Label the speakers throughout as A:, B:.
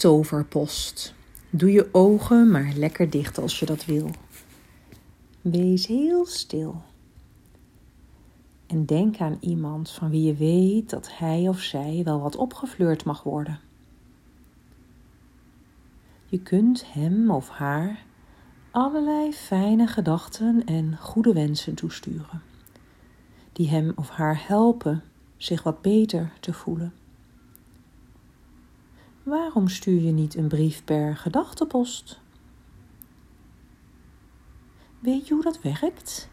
A: toverpost. Doe je ogen maar lekker dicht als je dat wil. Wees heel stil. En denk aan iemand van wie je weet dat hij of zij wel wat opgefleurd mag worden. Je kunt hem of haar allerlei fijne gedachten en goede wensen toesturen, die hem of haar helpen zich wat beter te voelen. Waarom stuur je niet een brief per gedachtepost? Weet je hoe dat werkt?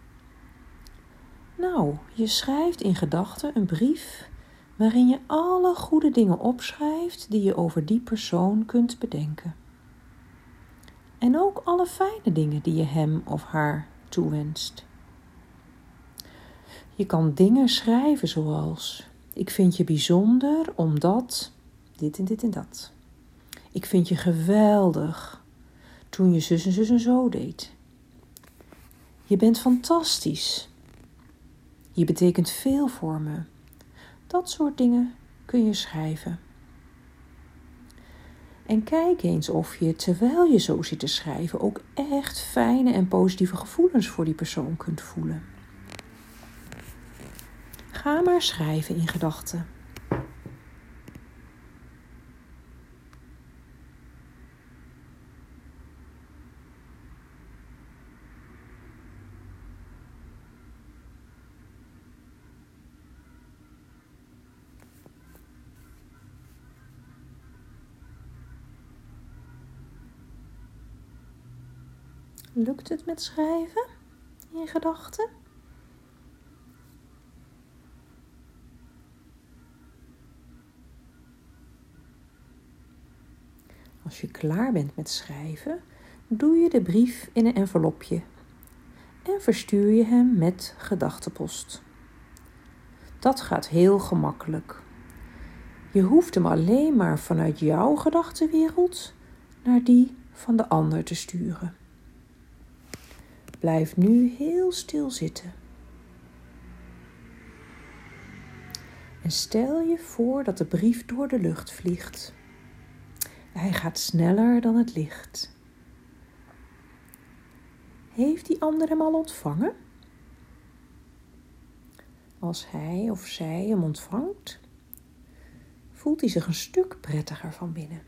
A: Nou, je schrijft in gedachten een brief waarin je alle goede dingen opschrijft die je over die persoon kunt bedenken. En ook alle fijne dingen die je hem of haar toewenst. Je kan dingen schrijven zoals: ik vind je bijzonder omdat dit en dit en dat. Ik vind je geweldig toen je zus en zus en zo deed. Je bent fantastisch. Je betekent veel voor me. Dat soort dingen kun je schrijven. En kijk eens of je, terwijl je zo zit te schrijven, ook echt fijne en positieve gevoelens voor die persoon kunt voelen. Ga maar schrijven in gedachten. Lukt het met schrijven in gedachten? Als je klaar bent met schrijven, doe je de brief in een envelopje en verstuur je hem met gedachtepost. Dat gaat heel gemakkelijk. Je hoeft hem alleen maar vanuit jouw gedachtenwereld naar die van de ander te sturen. Blijf nu heel stil zitten. En stel je voor dat de brief door de lucht vliegt. Hij gaat sneller dan het licht. Heeft die ander hem al ontvangen? Als hij of zij hem ontvangt, voelt hij zich een stuk prettiger van binnen.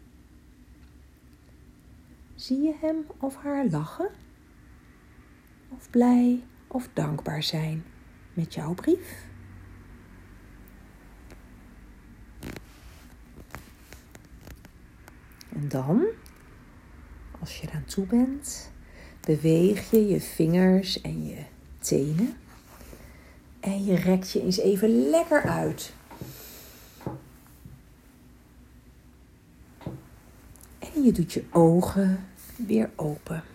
A: Zie je hem of haar lachen? Of blij of dankbaar zijn met jouw brief? En dan, als je eraan toe bent, beweeg je je vingers en je tenen. En je rekt je eens even lekker uit. En je doet je ogen weer open.